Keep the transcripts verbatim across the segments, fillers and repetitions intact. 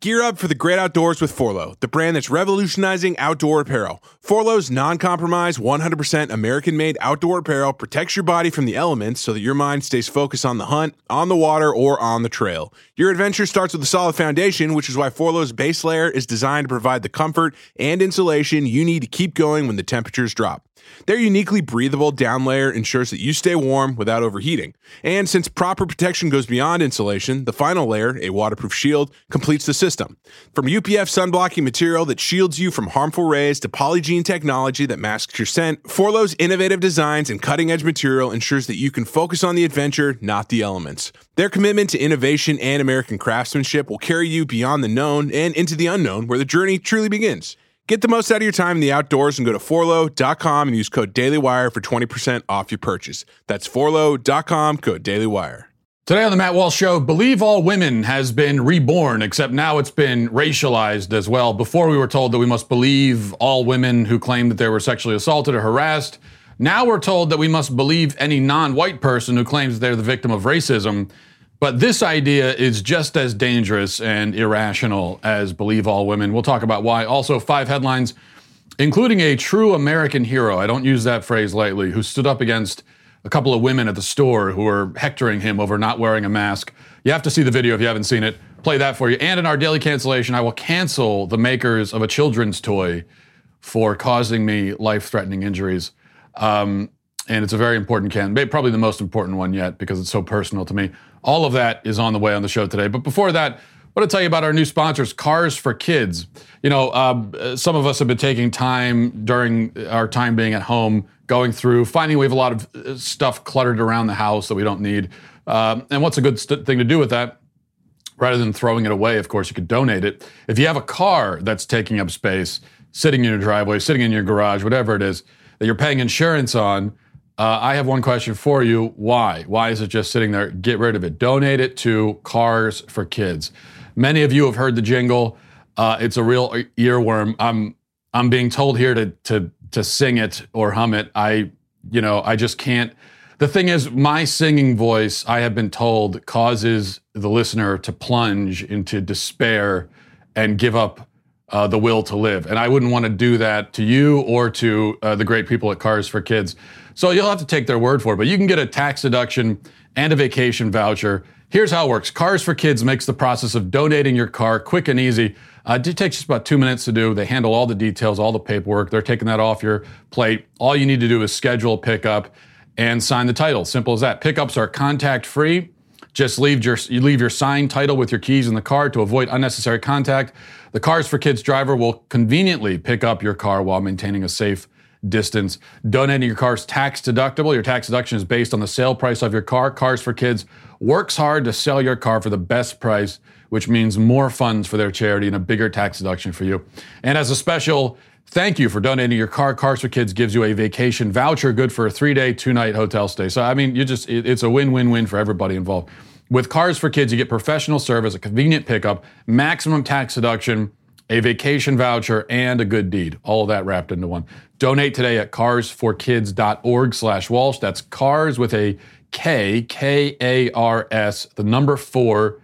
Gear up for the great outdoors with Forloh, the brand that's revolutionizing outdoor apparel. Forloh's non-compromise, one hundred percent American-made outdoor apparel protects your body from the elements so that your mind stays focused on the hunt, on the water, or on the trail. Your adventure starts with a solid foundation, which is why Forloh's base layer is designed to provide the comfort and insulation you need to keep going when the temperatures drop. Their uniquely breathable down layer ensures that you stay warm without overheating. And since proper protection goes beyond insulation, the final layer, a waterproof shield, completes the system. From U P F sunblocking material that shields you from harmful rays to Polygiene technology that masks your scent, Forloh's innovative designs and cutting-edge material ensures that you can focus on the adventure, not the elements. Their commitment to innovation and American craftsmanship will carry you beyond the known and into the unknown, where the journey truly begins. Get the most out of your time in the outdoors and go to forloh dot com and use code DailyWire for twenty percent off your purchase. That's forloh dot com, code DailyWire. Today on the Matt Walsh Show, Believe All Women has been reborn, except now it's been racialized as well. Before we were told that we must believe all women who claim that they were sexually assaulted or harassed. Now we're told that we must believe any non-white person who claims they're the victim of racism. But this idea is just as dangerous and irrational as Believe All Women. We'll talk about why. Also, five headlines, including a true American hero, I don't use that phrase lightly, who stood up against a couple of women at the store who were hectoring him over not wearing a mask. You have to see the video if you haven't seen it. Play that for you. And in our daily cancellation, I will cancel the makers of a children's toy for causing me life-threatening injuries. Um, and it's a very important can, probably the most important one yet because it's so personal to me. All of that is on the way on the show today. But before that, I want to tell you about our new sponsors, Cars for Kids. You know, uh, some of us have been taking time during our time being at home, going through, finding we have a lot of stuff cluttered around the house that we don't need. Um, and what's a good st- thing to do with that? Rather than throwing it away, of course, you could donate it. If you have a car that's taking up space, sitting in your driveway, sitting in your garage, whatever it is, that you're paying insurance on, Uh, I have one question for you. Why? Why is it just sitting there? Get rid of it. Donate it to Cars for Kids. Many of you have heard the jingle. Uh, it's a real earworm. I'm I'm being told here to to to sing it or hum it. I you know I just can't. The thing is, my singing voice, I have been told, causes the listener to plunge into despair and give up uh, the will to live. And I wouldn't want to do that to you or to uh, the great people at Cars for Kids. So you'll have to take their word for it, but you can get a tax deduction and a vacation voucher. Here's how it works. Cars for Kids makes the process of donating your car quick and easy. Uh, it takes just about two minutes to do. They handle all the details, all the paperwork. They're taking that off your plate. All you need to do is schedule a pickup and sign the title. Simple as that. Pickups are contact-free. Just leave your you leave your signed title with your keys in the car to avoid unnecessary contact. The Cars for Kids driver will conveniently pick up your car while maintaining a safe distance. Donating your car is tax deductible. Your tax deduction is based on the sale price of your car. Cars for Kids works hard to sell your car for the best price, which means more funds for their charity and a bigger tax deduction for you. And as a special thank you for donating your car, Cars for Kids gives you a vacation voucher good for a three-day, two-night hotel stay. So, I mean, you just it, it's a win-win-win for everybody involved. With Cars for Kids, you get professional service, a convenient pickup, maximum tax deduction, a vacation voucher, and a good deed. All of that wrapped into one. Donate today at cars for kids dot org slash Walsh. That's cars with a K, K A R S, the number four,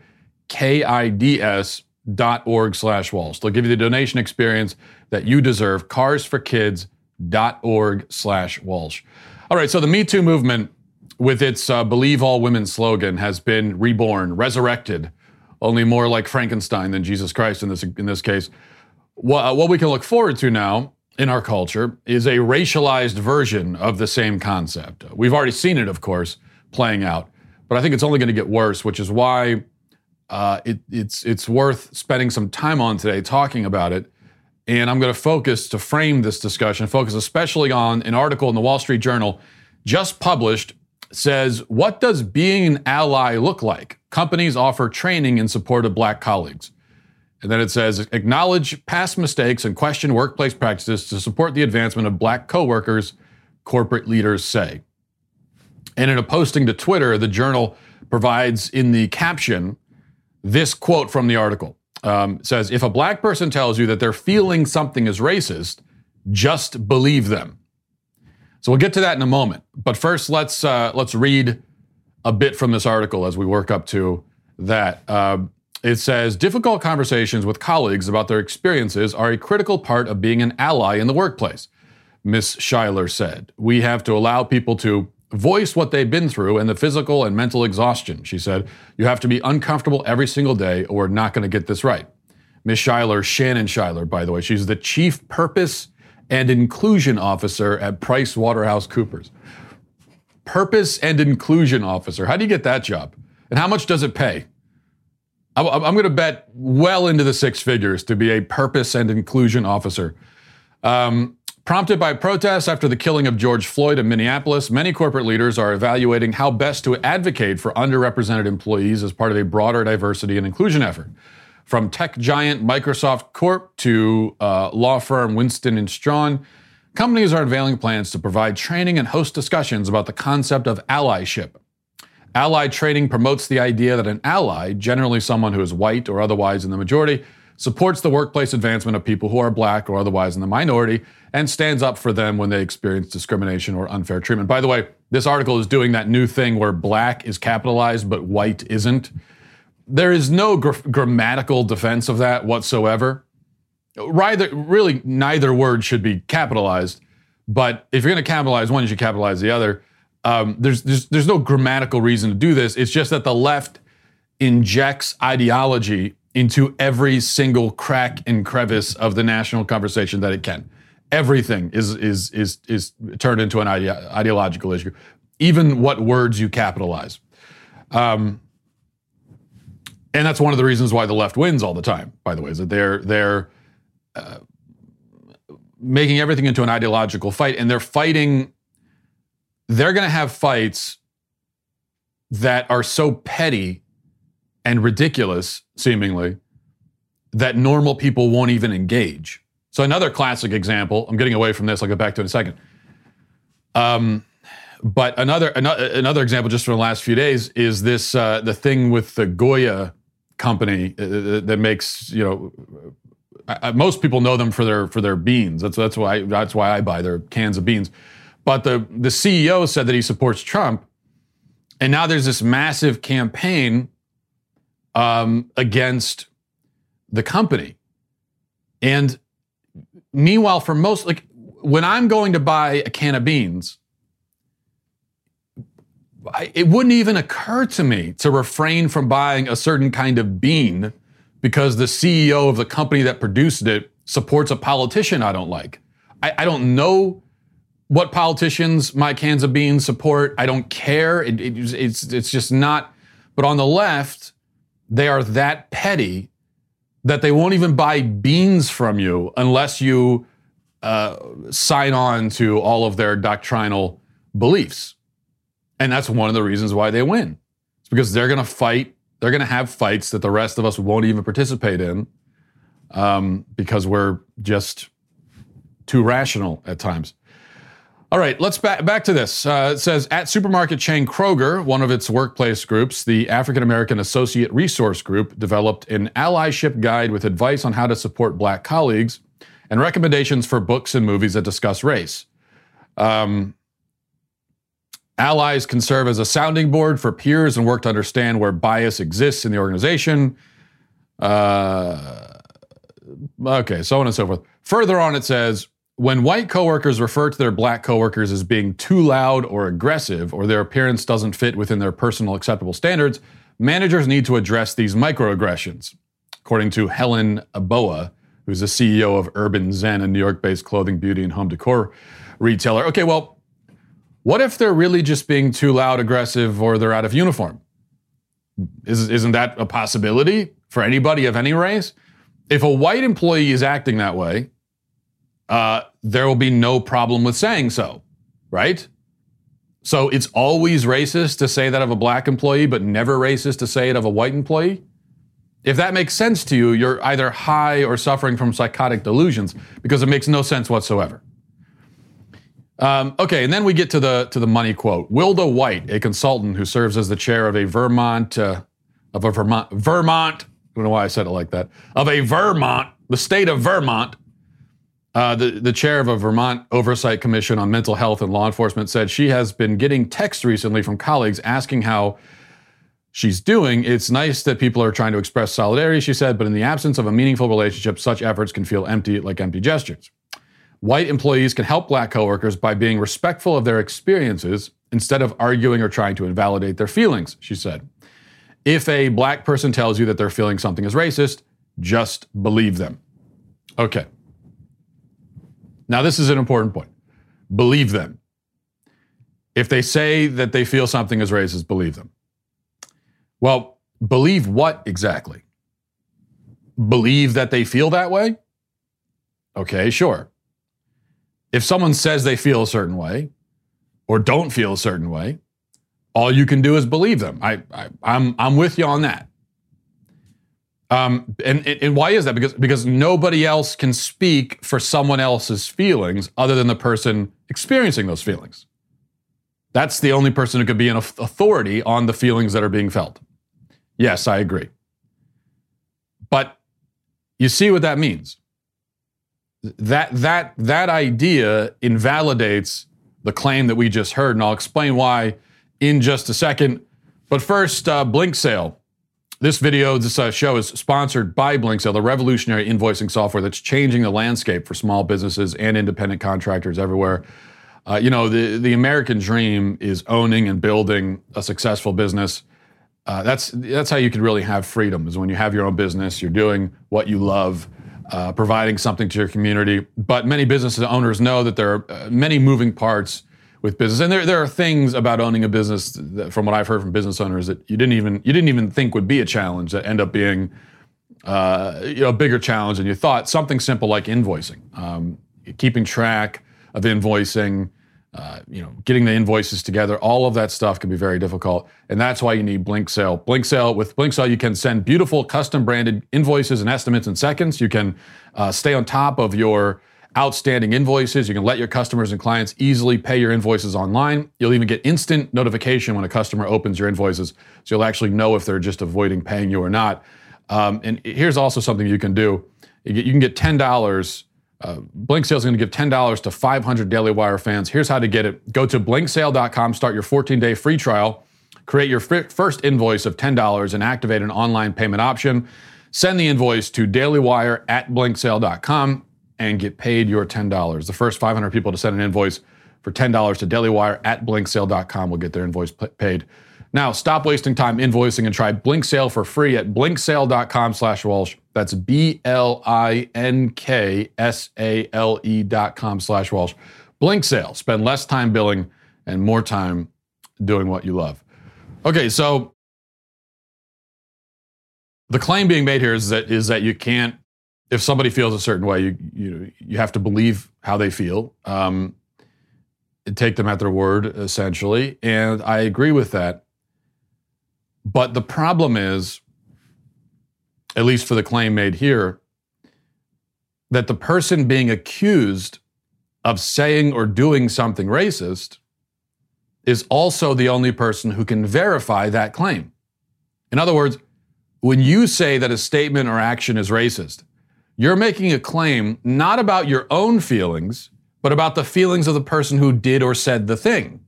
K I D S dot org slash Walsh. They'll give you the donation experience that you deserve. cars for kids dot org slash Walsh. All right, so the Me Too movement, with its uh, Believe All Women slogan, has been reborn, resurrected, only more like Frankenstein than Jesus Christ in this in this case. What, what we can look forward to now in our culture is a racialized version of the same concept. We've already seen it, of course, playing out, but I think it's only going to get worse, which is why uh, it, it's it's worth spending some time on today talking about it. And I'm going to focus to frame this discussion, focus especially on an article in the Wall Street Journal just published, says, what does being an ally look like? Companies offer training in support of black colleagues. And then it says, acknowledge past mistakes and question workplace practices to support the advancement of black coworkers, corporate leaders say. And in a posting to Twitter, the Journal provides in the caption this quote from the article. Um, it says, if a black person tells you that they're feeling something is racist, just believe them. So we'll get to that in a moment. But first, let's uh, let's read a bit from this article as we work up to that. Uh, it says, difficult conversations with colleagues about their experiences are a critical part of being an ally in the workplace, Miz Schuyler said. We have to allow people to voice what they've been through and the physical and mental exhaustion, she said. You have to be uncomfortable every single day or we're not going to get this right. Miz Schuyler, Shannon Schuyler, by the way, she's the Chief Purpose and Inclusion Officer at PricewaterhouseCoopers. Purpose and Inclusion Officer. How do you get that job? And how much does it pay? I'm going to bet well into the six figures to be a Purpose and Inclusion Officer. Um, prompted by protests after the killing of George Floyd in Minneapolis, many corporate leaders are evaluating how best to advocate for underrepresented employees as part of a broader diversity and inclusion effort. From tech giant Microsoft Corp to uh, law firm Winston and Strawn, companies are unveiling plans to provide training and host discussions about the concept of allyship. Ally training promotes the idea that an ally, generally someone who is white or otherwise in the majority, supports the workplace advancement of people who are black or otherwise in the minority, and stands up for them when they experience discrimination or unfair treatment. By the way, this article is doing that new thing where black is capitalized but white isn't. There is no gr- grammatical defense of that whatsoever. Rather, really, neither word should be capitalized, but if you're going to capitalize one, you should capitalize the other. Um, there's, there's there's no grammatical reason to do this. It's just that the left injects ideology into every single crack and crevice of the national conversation that it can. Everything is is is is turned into an ide- ideological issue, even what words you capitalize. Um, and that's one of the reasons why the left wins all the time. By the way, is that they're they're uh, making everything into an ideological fight, and they're fighting. They're going to have fights that are so petty and ridiculous, seemingly, that normal people won't even engage. So another classic example, I'm getting away from this, I'll get back to it in a second. Um, but another, another another example just from the last few days is this, uh, the thing with the Goya company uh, that makes, you know, I, most people know them for their for their beans. That's that's why that's why I buy their cans of beans. But the, the C E O said that he supports Trump, and now there's this massive campaign um, against the company. And meanwhile, for most, like when I'm going to buy a can of beans, I, it wouldn't even occur to me to refrain from buying a certain kind of bean because the C E O of the company that produced it supports a politician I don't like. I, I don't know what politicians my cans of beans support. I don't care. It, it, it's it's just not. But on the left, they are that petty that they won't even buy beans from you unless you uh, sign on to all of their doctrinal beliefs. And that's one of the reasons why they win. It's because they're going to fight. They're going to have fights that the rest of us won't even participate in um, because we're just too rational at times. All right, let's back back to this. Uh, it says, at supermarket chain Kroger, one of its workplace groups, the African American Associate Resource Group, developed an allyship guide with advice on how to support black colleagues and recommendations for books and movies that discuss race. Um, allies can serve as a sounding board for peers and work to understand where bias exists in the organization. Uh, okay, so on and so forth. Further on, it says, when white coworkers refer to their black coworkers as being too loud or aggressive, or their appearance doesn't fit within their personal acceptable standards, managers need to address these microaggressions. According to Helen Aboa, who's the C E O of Urban Zen, a New York-based clothing, beauty, and home decor retailer. Okay, well, what if they're really just being too loud, aggressive, or they're out of uniform? Is, isn't that a possibility for anybody of any race? If a white employee is acting that way, Uh, there will be no problem with saying so, right? So it's always racist to say that of a black employee, but never racist to say it of a white employee? If that makes sense to you, you're either high or suffering from psychotic delusions because it makes no sense whatsoever. Um, okay, and then we get to the to the money quote. Wilda White, a consultant who serves as the chair of a Vermont, uh, of a Vermont, Vermont, I don't know why I said it like that, of a Vermont, the state of Vermont, Uh, the, the chair of a Vermont Oversight Commission on Mental Health and Law Enforcement said she has been getting texts recently from colleagues asking how she's doing. It's nice that people are trying to express solidarity, she said, but in the absence of a meaningful relationship, such efforts can feel empty, like empty gestures. White employees can help black coworkers by being respectful of their experiences instead of arguing or trying to invalidate their feelings, she said. If a black person tells you that they're feeling something is racist, just believe them. Okay. Now, this is an important point. Believe them. If they say that they feel something is racist, believe them. Well, believe what exactly? Believe that they feel that way? Okay, sure. If someone says they feel a certain way or don't feel a certain way, all you can do is believe them. I, I, I'm, I'm with you on that. Um, and, and why is that? Because, because nobody else can speak for someone else's feelings other than the person experiencing those feelings. That's the only person who could be an authority on the feelings that are being felt. Yes, I agree. But you see what that means. That, that, that idea invalidates the claim that we just heard, and I'll explain why in just a second. But first, uh, BlinkSale. This video, this uh, show is sponsored by BlinkSale, the revolutionary invoicing software that's changing the landscape for small businesses and independent contractors everywhere. Uh, you know, the, the American dream is owning and building a successful business. Uh, that's, that's how you can really have freedom, is when you have your own business, you're doing what you love, uh, providing something to your community. But many business owners know that there are uh, many moving parts with business, and there there are things about owning a business that, from what I've heard from business owners, that you didn't even you didn't even think would be a challenge that end up being uh, you know a bigger challenge than you thought. Something simple like invoicing, um, keeping track of invoicing, uh, you know, getting the invoices together. All of that stuff can be very difficult, and that's why you need BlinkSale. BlinkSale with BlinkSale, you can send beautiful custom branded invoices and estimates in seconds. You can uh, stay on top of your outstanding invoices. You can let your customers and clients easily pay your invoices online. You'll even get instant notification when a customer opens your invoices, so you'll actually know if they're just avoiding paying you or not. Um, and here's also something you can do. You, get, you can get ten dollars. Uh, BlinkSale is going to give ten dollars to five hundred Daily Wire fans. Here's how to get it. Go to blink sale dot com, start your fourteen day free trial, create your f- first invoice of ten dollars, and activate an online payment option. Send the invoice to dailywire at blink sale dot com. and get paid your ten dollars. The first five hundred people to send an invoice for ten dollars to dailywire at blink sale dot com will get their invoice p- paid. Now, stop wasting time invoicing and try BlinkSale for free at blink sale dot com slash Walsh. That's B L I N K S A L E dot com slash Walsh. BlinkSale. Spend less time billing and more time doing what you love. Okay, so the claim being made here is that is that you can't, if somebody feels a certain way, you you you have to believe how they feel, um, take them at their word, essentially. And I agree with that. But the problem is, at least for the claim made here, that the person being accused of saying or doing something racist is also the only person who can verify that claim. In other words, when you say that a statement or action is racist, you're making a claim not about your own feelings, but about the feelings of the person who did or said the thing.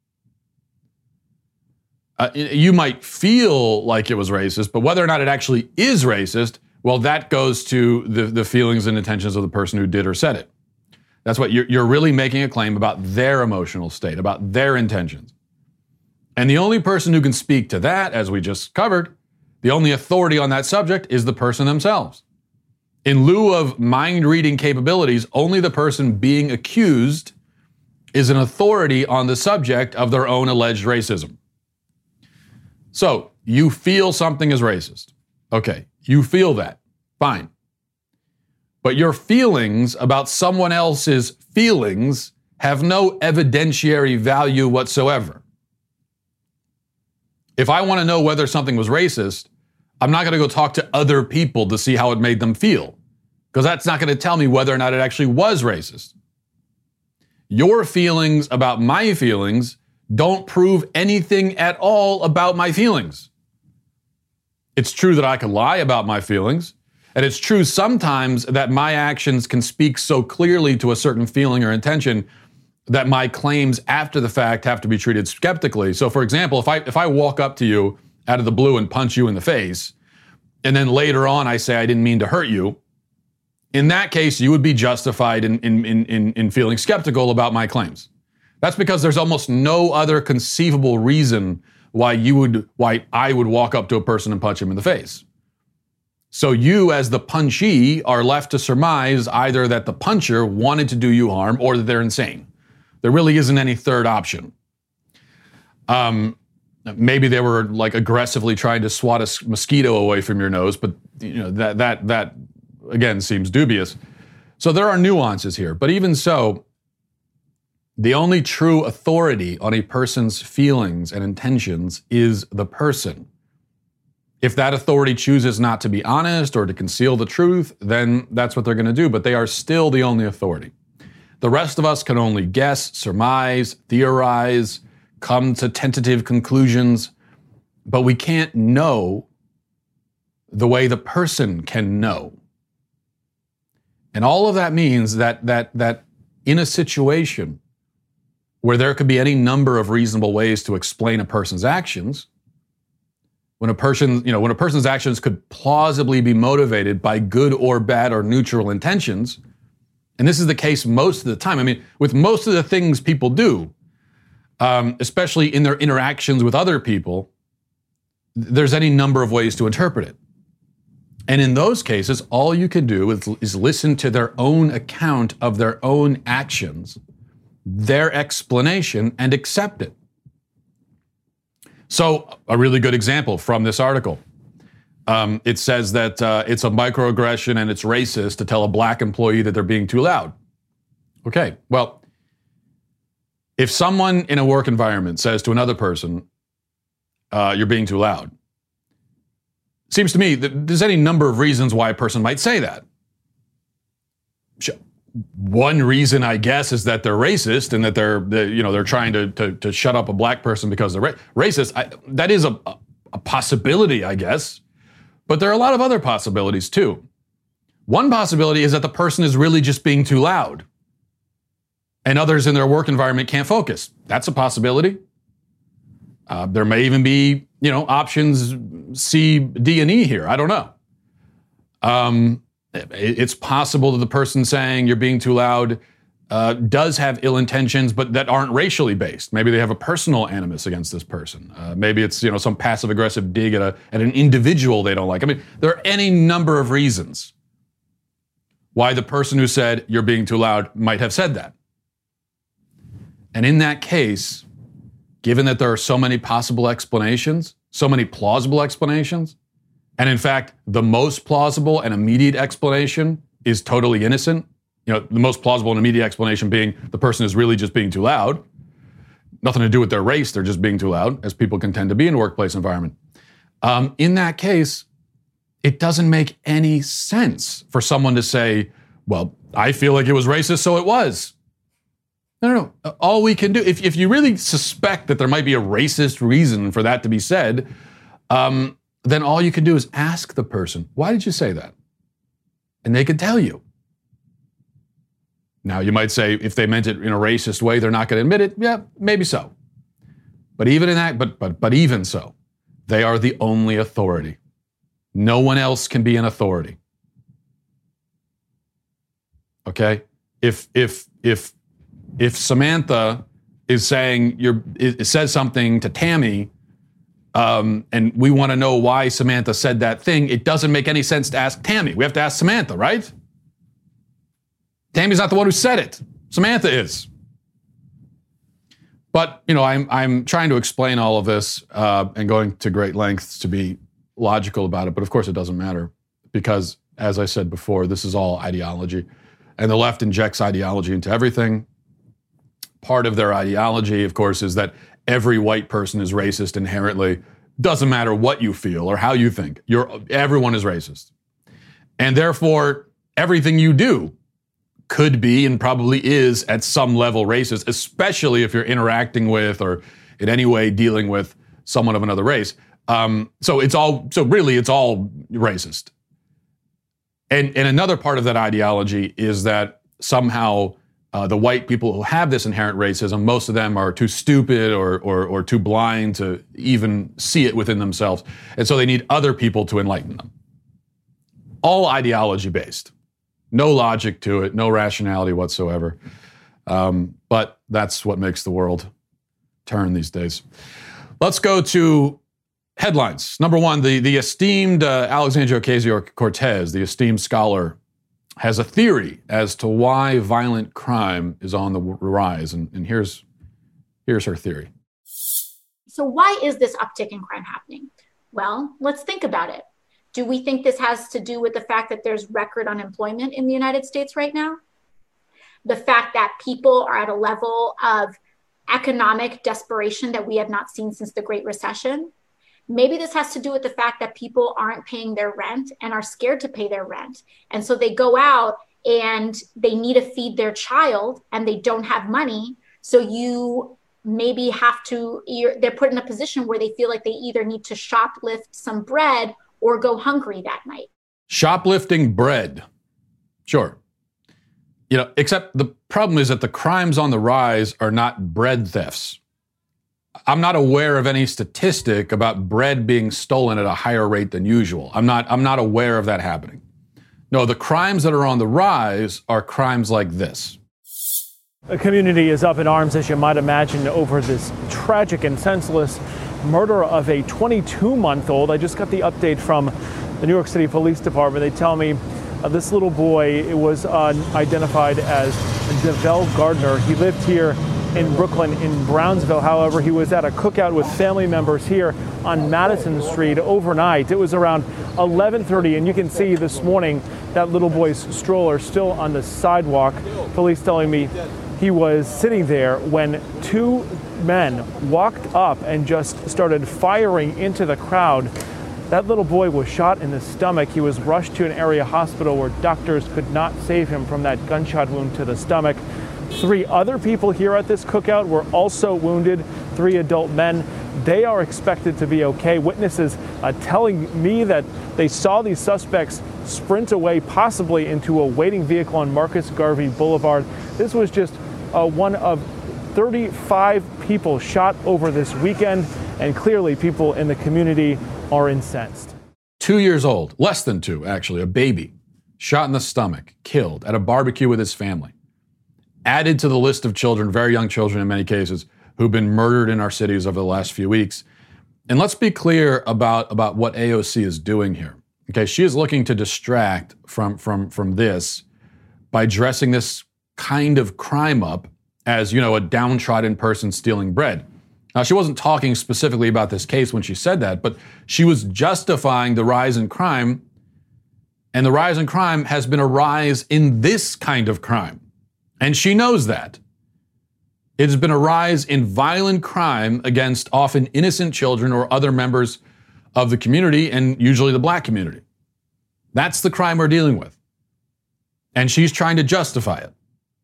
Uh, you might feel like it was racist, but whether or not it actually is racist, well, that goes to the, the feelings and intentions of the person who did or said it. That's what you're, you're really making a claim about their emotional state, about their intentions. And the only person who can speak to that, as we just covered, the only authority on that subject is the person themselves. In lieu of mind-reading capabilities, only the person being accused is an authority on the subject of their own alleged racism. So, you feel something is racist. Okay, you feel that. Fine. But your feelings about someone else's feelings have no evidentiary value whatsoever. If I want to know whether something was racist, I'm not going to go talk to other people to see how it made them feel, because that's not going to tell me whether or not it actually was racist. Your feelings about my feelings don't prove anything at all about my feelings. It's true that I can lie about my feelings, and it's true sometimes that my actions can speak so clearly to a certain feeling or intention that my claims after the fact have to be treated skeptically. So for example, if I if I walk up to you out of the blue and punch you in the face, and then later on I say I didn't mean to hurt you, in that case, you would be justified in, in, in, in feeling skeptical about my claims. That's because there's almost no other conceivable reason why you would, why I would walk up to a person and punch him in the face. So you, as the punchee, are left to surmise either that the puncher wanted to do you harm or that they're insane. There really isn't any third option. Um, maybe they were like aggressively trying to swat a mosquito away from your nose, but you know that that that again seems dubious. So there are nuances here, but even so, the only true authority on a person's feelings and intentions is the person. If that authority chooses not to be honest or to conceal the truth, then that's what they're going to do, but they are still the only authority. The rest of us can only guess, surmise, theorize, come to tentative conclusions, but we can't know the way the person can know. And all of that means that that that in a situation where there could be any number of reasonable ways to explain a person's actions, when a person, you know, when a person's actions could plausibly be motivated by good or bad or neutral intentions, and this is the case most of the time. I mean, with most of the things people do, um, especially in their interactions with other people, there's any number of ways to interpret it. And in those cases, all you can do is, is listen to their own account of their own actions, their explanation, and accept it. So, a really good example from this article. Um, it says that uh, it's a microaggression and it's racist to tell a black employee that they're being too loud. Okay, well, if someone in a work environment says to another person, uh, you're being too loud, seems to me that there's any number of reasons why a person might say that. One reason, I guess, is that they're racist and that they're, they, you know, they're trying to, to to shut up a black person because they're ra- racist. I, that is a, a possibility, I guess. But there are a lot of other possibilities too. One possibility is that the person is really just being too loud, and others in their work environment can't focus. That's a possibility. Uh, there may even be, you know, options C, D, and E here. I don't know. Um, it's possible that the person saying you're being too loud uh, does have ill intentions, but that aren't racially based. Maybe they have a personal animus against this person. Uh, maybe it's, you know, some passive aggressive dig at a at an individual they don't like. I mean, there are any number of reasons why the person who said you're being too loud might have said that. And in that case, given that there are so many possible explanations, so many plausible explanations, and in fact, the most plausible and immediate explanation is totally innocent. You know, the most plausible and immediate explanation being the person is really just being too loud. Nothing to do with their race, they're just being too loud, as people can tend to be in a workplace environment. Um, in that case, it doesn't make any sense for someone to say, well, I feel like it was racist, so it was. No, no, no. All we can do, if, if you really suspect that there might be a racist reason for that to be said, um, then all you can do is ask the person, why did you say that? And they can tell you. Now, you might say, if they meant it in a racist way, they're not going to admit it. Yeah, maybe so. But even in that, but but but even so, they are the only authority. No one else can be an authority. Okay? If if if if Samantha is saying you're it says something to Tammy, Um, and we want to know why Samantha said that thing, it doesn't make any sense to ask Tammy. We have to ask Samantha, right? Tammy's not the one who said it. Samantha is. But, you know, I'm I'm trying to explain all of this uh, and going to great lengths to be logical about it. But of course, it doesn't matter because, as I said before, this is all ideology. And the left injects ideology into everything. Part of their ideology, of course, is that every white person is racist inherently. Doesn't matter what you feel or how you think. You're, everyone is racist. And therefore, everything you do could be and probably is at some level racist, especially if you're interacting with or in any way dealing with someone of another race. Um, so it's all, so really it's all racist. And, and another part of that ideology is that somehow Uh, the white people who have this inherent racism, most of them are too stupid or, or, or too blind to even see it within themselves. And so they need other people to enlighten them. All ideology based. No logic to it, no rationality whatsoever. Um, but that's what makes the world turn these days. Let's go to headlines. Number one, the, the esteemed uh, Alexandria Ocasio-Cortez, the esteemed scholar, has a theory as to why violent crime is on the rise. And, and here's, here's her theory. So why is this uptick in crime happening? Well, let's think about it. Do we think this has to do with the fact that there's record unemployment in the United States right now? The fact that people are at a level of economic desperation that we have not seen since the Great Recession? Maybe this has to do with the fact that people aren't paying their rent and are scared to pay their rent. And so they go out and they need to feed their child and they don't have money. So you maybe have to, you're, they're put in a position where they feel like they either need to shoplift some bread or go hungry that night. Shoplifting bread. Sure. You know, except the problem is that the crimes on the rise are not bread thefts. I'm not aware of any statistic about bread being stolen at a higher rate than usual. I'm not, I'm not aware of that happening. No, the crimes that are on the rise are crimes like this. The community is up in arms, as you might imagine, over this tragic and senseless murder of a twenty-two-month-old. I just got the update from the New York City Police Department. They tell me uh, this little boy it was uh, identified as Devell Gardner. He lived here in Brooklyn, in Brownsville. However, he was at a cookout with family members here on Madison Street overnight. It was around eleven thirty, and you can see this morning that little boy's stroller still on the sidewalk. Police telling me he was sitting there when two men walked up and just started firing into the crowd. That little boy was shot in the stomach. He was rushed to an area hospital where doctors could not save him from that gunshot wound to the stomach. Three other people here at this cookout were also wounded, three adult men. They are expected to be okay. Witnesses uh, telling me that they saw these suspects sprint away, possibly into a waiting vehicle on Marcus Garvey Boulevard. This was just uh, one of thirty-five people shot over this weekend, and clearly people in the community are incensed. Two years old, less than two, actually, a baby, shot in the stomach, killed at a barbecue with his family. Added to the list of children, very young children in many cases, who've been murdered in our cities over the last few weeks. And let's be clear about, about what A O C is doing here. Okay, she is looking to distract from, from, from this by dressing this kind of crime up as, you know, a downtrodden person stealing bread. Now, she wasn't talking specifically about this case when she said that, but she was justifying the rise in crime, and the rise in crime has been a rise in this kind of crime. And she knows that. It has been a rise in violent crime against often innocent children or other members of the community, and usually the black community. That's the crime we're dealing with. And she's trying to justify it.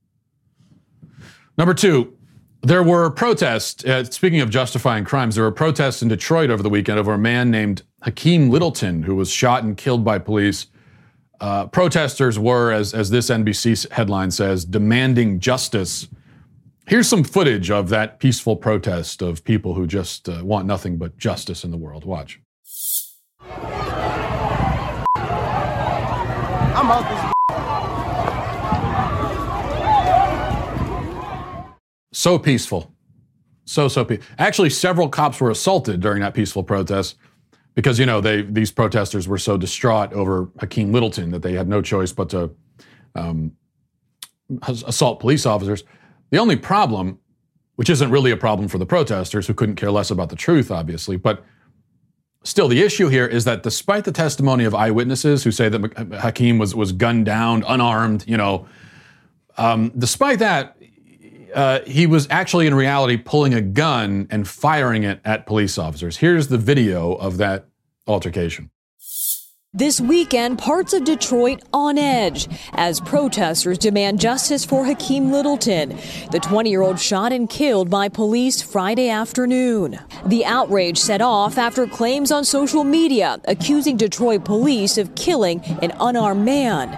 Number two, there were protests. Uh, speaking of justifying crimes, there were protests in Detroit over the weekend over a man named Hakeem Littleton, who was shot and killed by police. Uh, protesters were, as, as this N B C headline says, demanding justice. Here's some footage of that peaceful protest of people who just uh, want nothing but justice in the world. Watch. I'm out this. So peaceful. So, so peaceful. Actually, several cops were assaulted during that peaceful protest. Because, you know, they these protesters were so distraught over Hakeem Littleton that they had no choice but to um, assault police officers. The only problem, which isn't really a problem for the protesters who couldn't care less about the truth, obviously, but still the issue here is that despite the testimony of eyewitnesses who say that Hakeem was, was gunned down, unarmed, you know, um, despite that, uh, he was actually in reality pulling a gun and firing it at police officers. Here's the video of that altercation. This weekend, parts of Detroit on edge as protesters demand justice for Hakeem Littleton, the twenty-year-old shot and killed by police Friday afternoon. The outrage set off after claims on social media accusing Detroit police of killing an unarmed man.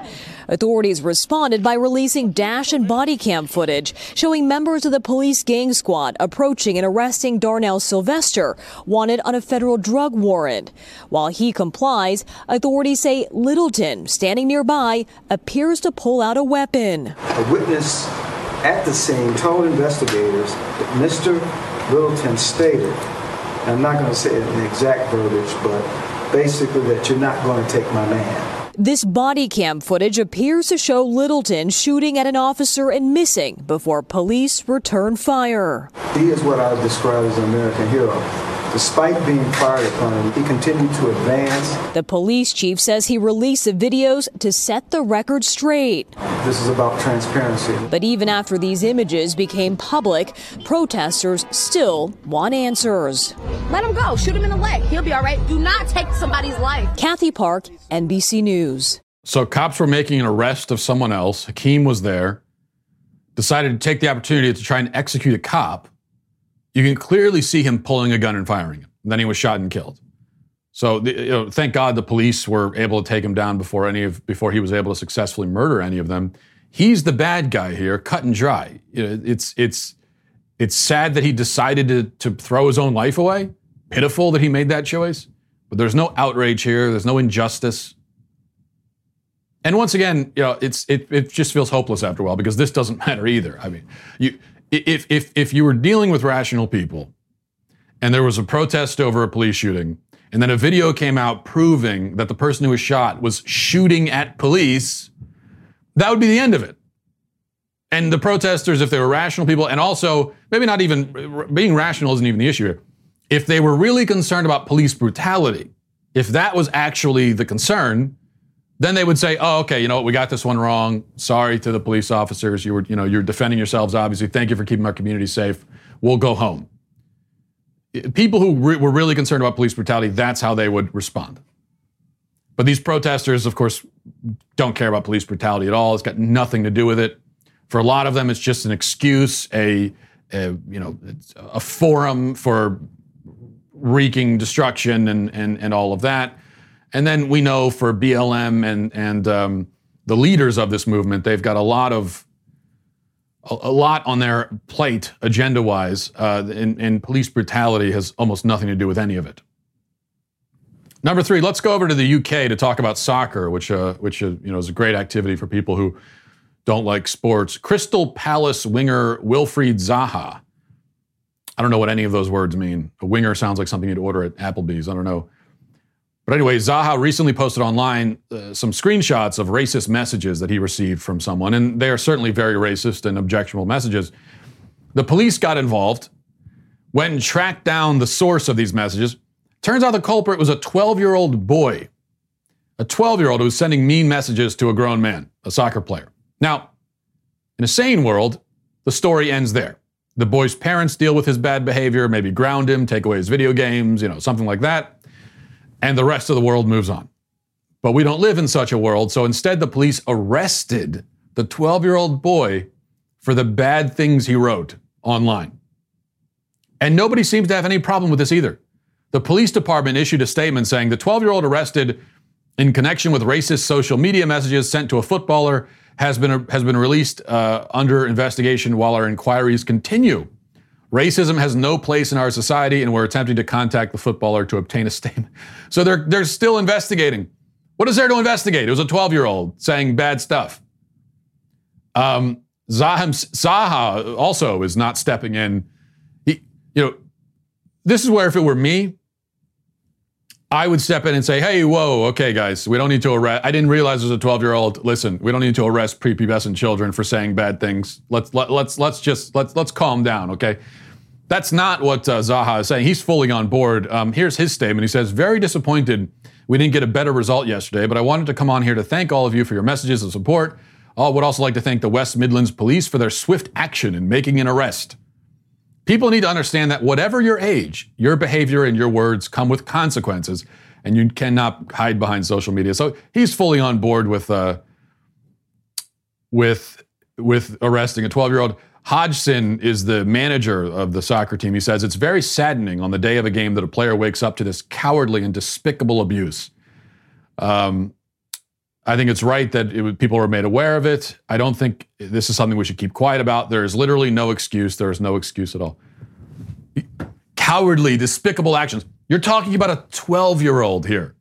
Authorities responded by releasing dash and body cam footage showing members of the police gang squad approaching and arresting Darnell Sylvester, wanted on a federal drug warrant. While he complies, authorities say Littleton, standing nearby, appears to pull out a weapon. A witness at the scene told investigators that Mister Littleton stated, I'm not going to say it in the exact verbiage, but basically that you're not going to take my man. This body cam footage appears to show Littleton shooting at an officer and missing before police return fire. He is what I would describe as an American hero. Despite being fired upon, he continued to advance. The police chief says he released the videos to set the record straight. This is about transparency. But even after these images became public, protesters still want answers. Let him go. Shoot him in the leg. He'll be all right. Do not take somebody's life. Kathy Park, N B C News. So cops were making an arrest of someone else. Hakeem was there, decided to take the opportunity to try and execute a cop. You can clearly see him pulling a gun and firing it. Then he was shot and killed. So, the, you know, thank God the police were able to take him down before any of before he was able to successfully murder any of them. He's the bad guy here, cut and dry. You know, it's it's it's sad that he decided to to throw his own life away. Pitiful that he made that choice. But there's no outrage here. There's no injustice. And once again, you know, it's it it just feels hopeless after a while because this doesn't matter either. I mean, you. If, if, if you were dealing with rational people and there was a protest over a police shooting and then a video came out proving that the person who was shot was shooting at police, that would be the end of it. And the protesters, if they were rational people, and also maybe not even being rational isn't even the issue here. If they were really concerned about police brutality, if that was actually the concern, then they would say, oh, okay, you know what, we got this one wrong. Sorry to the police officers. You were, you know, you're defending yourselves, obviously. Thank you for keeping our community safe. We'll go home. People who re- were really concerned about police brutality, that's how they would respond. But these protesters, of course, don't care about police brutality at all. It's got nothing to do with it. For a lot of them, it's just an excuse, a, a you know, a forum for wreaking destruction and and and all of that. And then we know for B L M and and um, the leaders of this movement, they've got a lot of a, a lot on their plate agenda-wise, uh, and, and police brutality has almost nothing to do with any of it. Number three, let's go over to the U K to talk about soccer, which uh, which uh, you know is a great activity for people who don't like sports. Crystal Palace winger Wilfried Zaha. I don't know what any of those words mean. A winger sounds like something you'd order at Applebee's. I don't know. But anyway, Zaha recently posted online uh, some screenshots of racist messages that he received from someone, and they are certainly very racist and objectionable messages. The police got involved, went and tracked down the source of these messages. Turns out the culprit was a twelve-year-old boy, a twelve-year-old who was sending mean messages to a grown man, a soccer player. Now, in a sane world, the story ends there. The boy's parents deal with his bad behavior, maybe ground him, take away his video games, you know, something like that. And the rest of the world moves on. But we don't live in such a world, so instead the police arrested the twelve-year-old boy for the bad things he wrote online. And nobody seems to have any problem with this either. The police department issued a statement saying the twelve-year-old arrested in connection with racist social media messages sent to a footballer has been, has been released uh, under investigation while our inquiries continue. Racism has no place in our society, and we're attempting to contact the footballer to obtain a statement. So they're they're still investigating. What is there to investigate? It was a twelve-year-old saying bad stuff. Um, Zaha, Zaha also is not stepping in. He, you know, this is where if it were me, I would step in and say, hey, whoa, okay, guys, we don't need to arrest. I didn't realize it was a twelve-year-old. Listen, we don't need to arrest prepubescent children for saying bad things. Let's let, let's let's just let's let's calm down, okay? That's not what uh, Zaha is saying. He's fully on board. Um, here's his statement. He says, very disappointed we didn't get a better result yesterday, but I wanted to come on here to thank all of you for your messages of support. I would also like to thank the West Midlands Police for their swift action in making an arrest. People need to understand that whatever your age, your behavior and your words come with consequences, and you cannot hide behind social media. So he's fully on board with uh, with with arresting a twelve-year-old. Hodgson is the manager of the soccer team. He says, it's very saddening on the day of a game that a player wakes up to this cowardly and despicable abuse. Um, I think it's right that it, people were made aware of it. I don't think this is something we should keep quiet about. There is literally no excuse. There is no excuse at all. Cowardly, despicable actions. You're talking about a twelve-year-old here.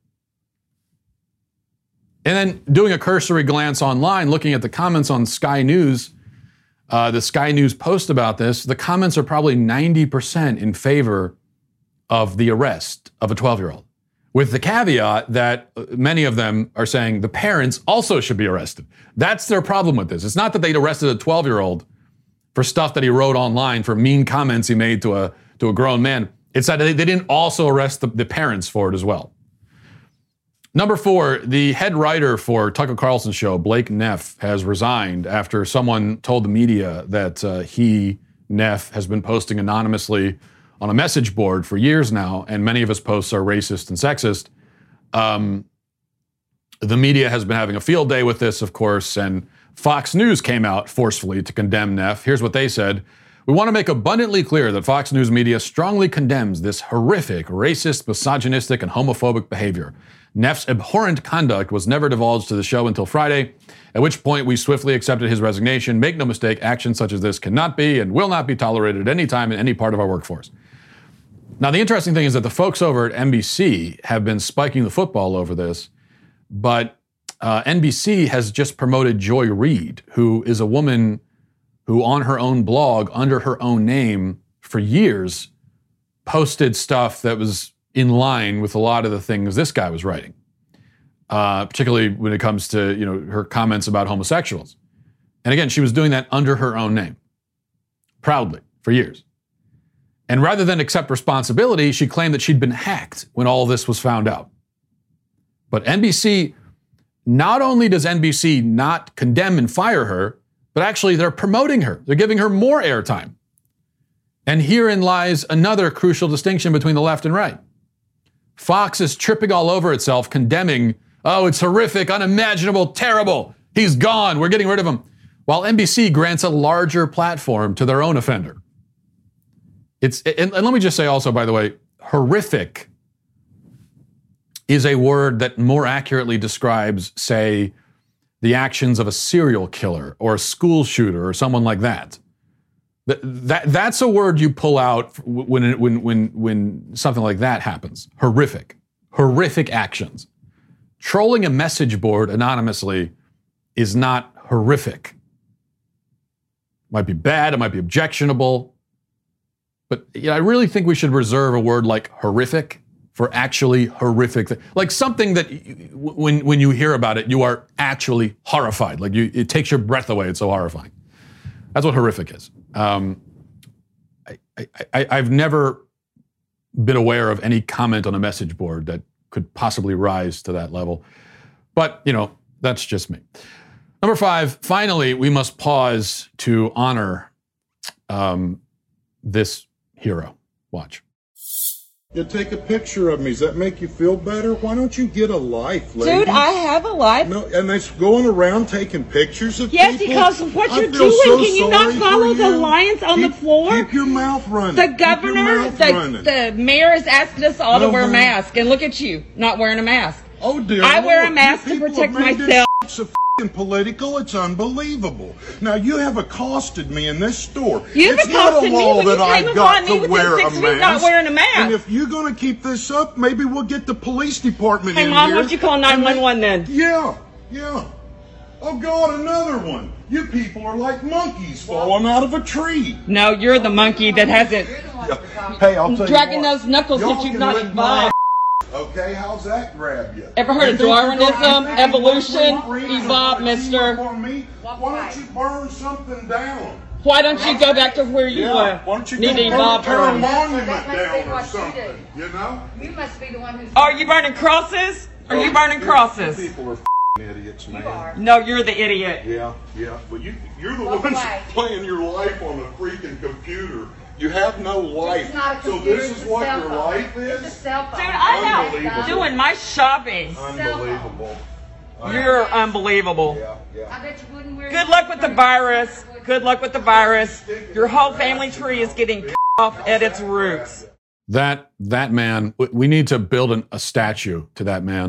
And then doing a cursory glance online, looking at the comments on Sky News, uh, the Sky News post about this, the comments are probably ninety percent in favor of the arrest of a twelve-year-old, with the caveat that many of them are saying the parents also should be arrested. That's their problem with this. It's not that they'd arrested a twelve-year-old for stuff that he wrote online, for mean comments he made to a to a grown man. It's that they, they didn't also arrest the, the parents for it as well. Number four, the head writer for Tucker Carlson's show, Blake Neff, has resigned after someone told the media that uh, he, Neff, has been posting anonymously on a message board for years now, and many of his posts are racist and sexist. Um, the media has been having a field day with this, of course, and Fox News came out forcefully to condemn Neff. Here's what they said. We want to make abundantly clear that Fox News media strongly condemns this horrific, racist, misogynistic, and homophobic behavior. Neff's abhorrent conduct was never divulged to the show until Friday, at which point we swiftly accepted his resignation. Make no mistake, actions such as this cannot be and will not be tolerated at any time in any part of our workforce. Now, the interesting thing is that the folks over at N B C have been spiking the football over this, but uh, N B C has just promoted Joy Reid, who is a woman who on her own blog, under her own name, for years, posted stuff that was in line with a lot of the things this guy was writing, uh, particularly when it comes to, you know, her comments about homosexuals. And again, she was doing that under her own name, proudly, for years. And rather than accept responsibility, she claimed that she'd been hacked when all this was found out. But N B C, not only does N B C not condemn and fire her, but actually they're promoting her. They're giving her more airtime. And herein lies another crucial distinction between the left and right. Fox is tripping all over itself, condemning, oh, it's horrific, unimaginable, terrible. He's gone. We're getting rid of him. While N B C grants a larger platform to their own offender. It's, and, and let me just say also, by the way, horrific is a word that more accurately describes, say, the actions of a serial killer or a school shooter or someone like that. That, that that's a word you pull out when, when, when, when something like that happens. Horrific. Horrific actions. Trolling a message board anonymously is not horrific. It might be bad, it might be objectionable, but you know, I really think we should reserve a word like horrific for actually horrific, th- like something that you, when when you hear about it, you are actually horrified. Like you, it takes your breath away. It's so horrifying. That's what horrific is. Um, I, I, I, I've never been aware of any comment on a message board that could possibly rise to that level. But, you know, that's just me. Number five, finally, we must pause to honor um, this hero. Watch. You take a picture of me. Does that make you feel better? Why don't you get a life, lady? Dude, I have a life. No, and they're going around taking pictures of yes, people? Yes, because what I you're feel doing, so can you not follow you. the lines on keep, the floor? Keep your mouth running. The governor, the, the mayor is asking us all no, to wear honey. masks. And look at you, not wearing a mask. Oh, dear I Lord. wear a mask You to protect have made myself. This so political, it's unbelievable. Now, you have accosted me in this store. You've it's accosted not a law me when that you I've came got upon me to within wear six a feet not mask. wearing a mask. And if you're going to keep this up, maybe we'll get the police department Hey, in Mom, here. why don't you call nine one one then? Yeah, yeah. Oh, God, another one. You people are like monkeys falling out of a tree. No, you're the monkey that hasn't Yeah. Hey, I'll tell dragging you what. those knuckles Y'all that you've can not lick my imbibed. Okay, how's that grab you? Ever heard You of think you're Darwinism, gonna- you think evolution? you're gonna Evolve, team mister. up on me? Why don't you burn something down? Why don't you go back to where you Yeah, were? why don't you Need to go evolve tear a from? monument That must be down or what you something? You know? You must be the one who's. Are you burning crosses? Are you burning You crosses? people are f***ing idiots, man. You are. No, you're the idiot. Yeah, yeah. Well, you, you're the Walk ones away. playing your life on a freaking computer. You have no life. It's not a so computer, this it's is a what cell your phone. life It's a is? cell phone. Dude, I Unbelievable. am doing my shopping. Unbelievable. You're unbelievable. Yeah, yeah. I bet you wouldn't wear. Good luck with the virus. Good luck with the virus. Your whole family tree is getting cut off at its roots. That that man, we need to build an, a statue to that man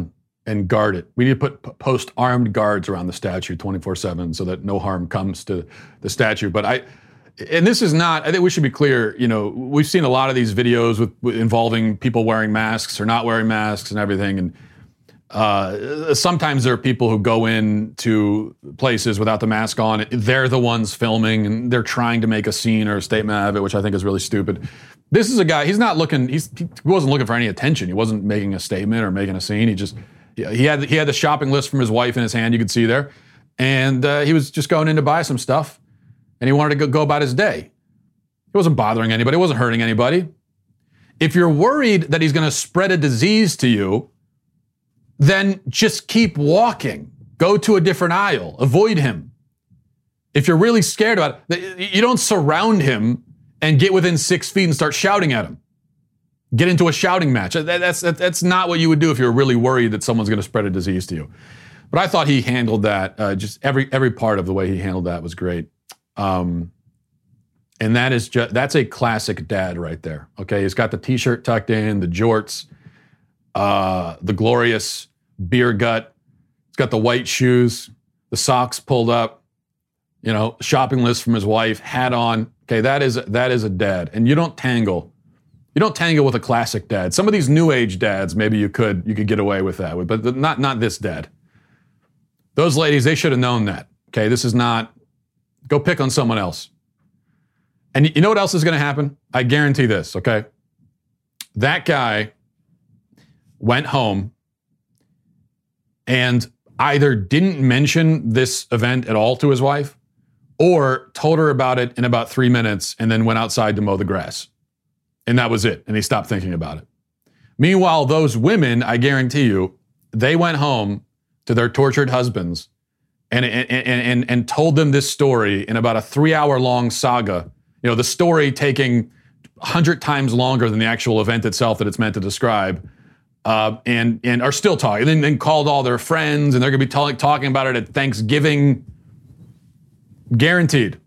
and guard it. We need to put post armed guards around the statue twenty-four seven so that no harm comes to the statue. But I, and this is not, I think we should be clear, you know, we've seen a lot of these videos with, with involving people wearing masks or not wearing masks and everything. And uh, sometimes there are people who go into places without the mask on. They're the ones filming and they're trying to make a scene or a statement out of it, which I think is really stupid. This is a guy, he's not looking, he's, he wasn't looking for any attention. He wasn't making a statement or making a scene. He just, he had he had the shopping list from his wife in his hand, you could see there. And uh, he was just going in to buy some stuff. And he wanted to go, go about his day. He wasn't bothering anybody. He wasn't hurting anybody. If you're worried that he's going to spread a disease to you, then just keep walking. Go to a different aisle. Avoid him. If you're really scared about it, you don't surround him and get within six feet and start shouting at him. Get into a shouting match. That's, that's not what you would do if you're really worried that someone's going to spread a disease to you. But I thought he handled that, uh, just every every part of the way he handled that was great. Um, and that is just, that's a classic dad right there. Okay. He's got the t-shirt tucked in, the jorts, uh, the glorious beer gut. He's got the white shoes, the socks pulled up, you know, shopping list from his wife, hat on. Okay. That is, that is a dad. And you don't tangle. You don't tangle with a classic dad. Some of these new age dads, maybe you could, you could get away with that, but not, not this dad. Those ladies, they should have known that. Okay. This is not, go pick on someone else. And you know what else is going to happen? I guarantee this, okay? That guy went home and either didn't mention this event at all to his wife or told her about it in about three minutes and then went outside to mow the grass. And that was it. And he stopped thinking about it. Meanwhile, those women, I guarantee you, they went home to their tortured husbands And, and and and told them this story in about a three-hour-long saga. You know, the story taking a hundred times longer than the actual event itself that it's meant to describe, uh, and and are still talking. And then, then called all their friends, and they're going to be talk, talking about it at Thanksgiving. Guaranteed.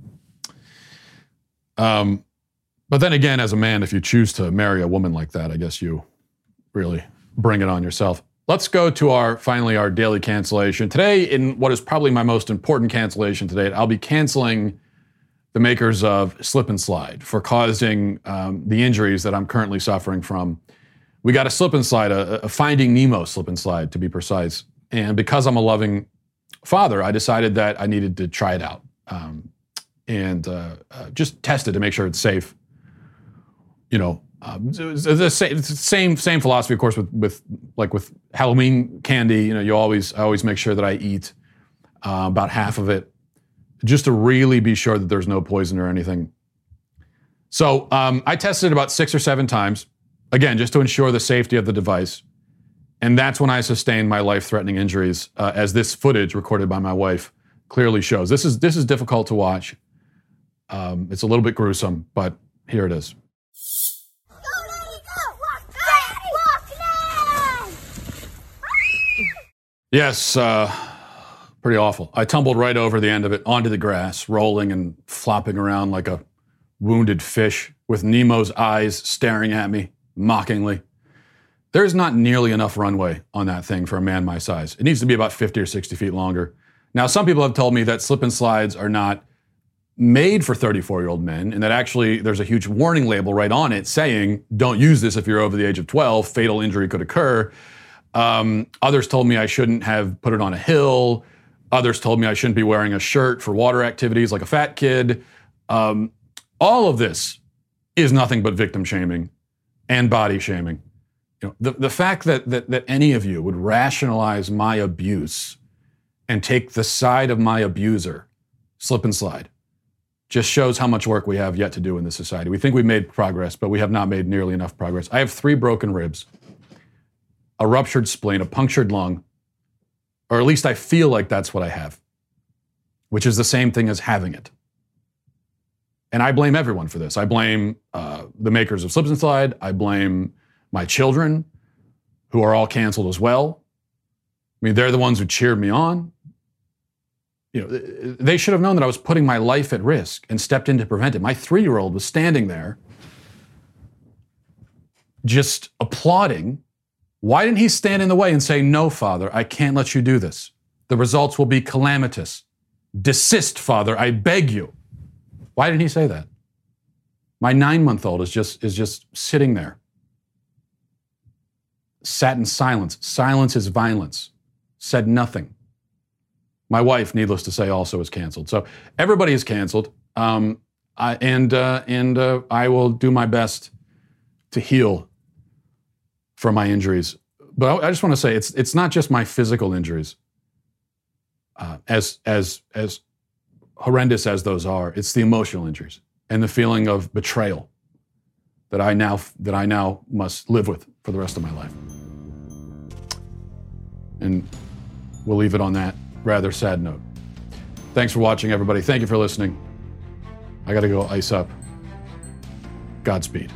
Um, but then again, as a man, if you choose to marry a woman like that, I guess you really bring it on yourself. Let's go to our, finally, our daily cancellation. Today, in what is probably my most important cancellation today, I'll be canceling the makers of Slip and Slide for causing um, the injuries that I'm currently suffering from. We got a slip and slide, a, a Finding Nemo slip and slide, to be precise. And because I'm a loving father, I decided that I needed to try it out um, and uh, uh, just test it to make sure it's safe. You know, Um, the same, same same philosophy, of course, with with like with Halloween candy. You know, you always I always make sure that I eat uh, about half of it, just to really be sure that there's no poison or anything. So um, I tested it about six or seven times, again, just to ensure the safety of the device. And that's when I sustained my life-threatening injuries, uh, as this footage recorded by my wife clearly shows. This is this is difficult to watch. Um, it's a little bit gruesome, but here it is. Yes, uh, pretty awful. I tumbled right over the end of it onto the grass, rolling and flopping around like a wounded fish with Nemo's eyes staring at me mockingly. There's not nearly enough runway on that thing for a man my size. It needs to be about fifty or sixty feet longer. Now, some people have told me that slip and slides are not made for thirty-four-year-old men, and that actually there's a huge warning label right on it saying, don't use this if you're over the age of twelve, fatal injury could occur. Um, others told me I shouldn't have put it on a hill. Others told me I shouldn't be wearing a shirt for water activities like a fat kid. Um, all of this is nothing but victim shaming and body shaming. You know, the, the fact that, that that any of you would rationalize my abuse and take the side of my abuser, slip and slide, just shows how much work we have yet to do in this society. We think we've made progress, but we have not made nearly enough progress. I have three broken ribs, a ruptured spleen, a punctured lung, or at least I feel like that's what I have, which is the same thing as having it. And I blame everyone for this. I blame uh, the makers of Slip and Slide. I blame my children, who are all canceled as well. I mean, they're the ones who cheered me on. You know, they should have known that I was putting my life at risk and stepped in to prevent it. My three-year-old was standing there just applauding Why didn't he stand in the way and say, no, Father, I can't let you do this. The results will be calamitous. Desist, Father, I beg you. Why didn't he say that? My nine-month-old is just, is just sitting there. Sat in silence. Silence is violence. Said nothing. My wife, needless to say, also is canceled. So everybody is canceled. Um, I, and uh, and uh, I will do my best to heal from my injuries. But I, I just want to say, it's it's not just my physical injuries. Uh, as as as horrendous as those are, it's the emotional injuries and the feeling of betrayal that I now that I now must live with for the rest of my life. And we'll leave it on that rather sad note. Thanks for watching, everybody. Thank you for listening. I got to go ice up. Godspeed.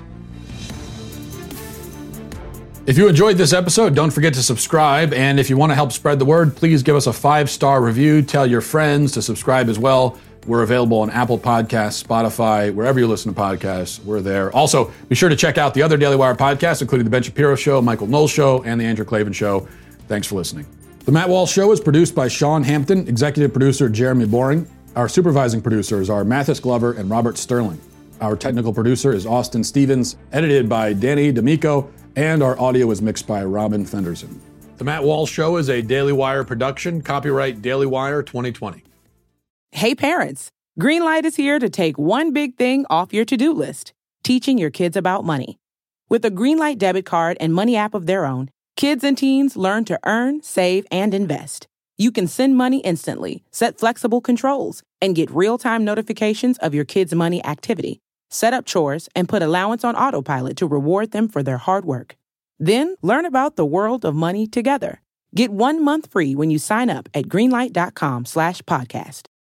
If you enjoyed this episode, don't forget to subscribe. And if you want to help spread the word, please give us a five-star review. Tell your friends to subscribe as well. We're available on Apple Podcasts, Spotify, wherever you listen to podcasts, we're there. Also, be sure to check out the other Daily Wire podcasts, including The Ben Shapiro Show, Michael Knowles Show, and The Andrew Klavan Show. Thanks for listening. The Matt Walsh Show is produced by Sean Hampton, executive producer Jeremy Boring. Our supervising producers are Mathis Glover and Robert Sterling. Our technical producer is Austin Stevens, edited by Danny D'Amico, and our audio is mixed by Robin Fenderson. The Matt Walsh Show is a Daily Wire production, copyright Daily Wire twenty twenty. Hey parents, Greenlight is here to take one big thing off your to-do list, teaching your kids about money. With a Greenlight debit card and money app of their own, kids and teens learn to earn, save, and invest. You can send money instantly, set flexible controls, and get real-time notifications of your kids' money activity. Set up chores and put allowance on autopilot to reward them for their hard work. Then learn about the world of money together. Get one month free when you sign up at greenlight.com slash podcast.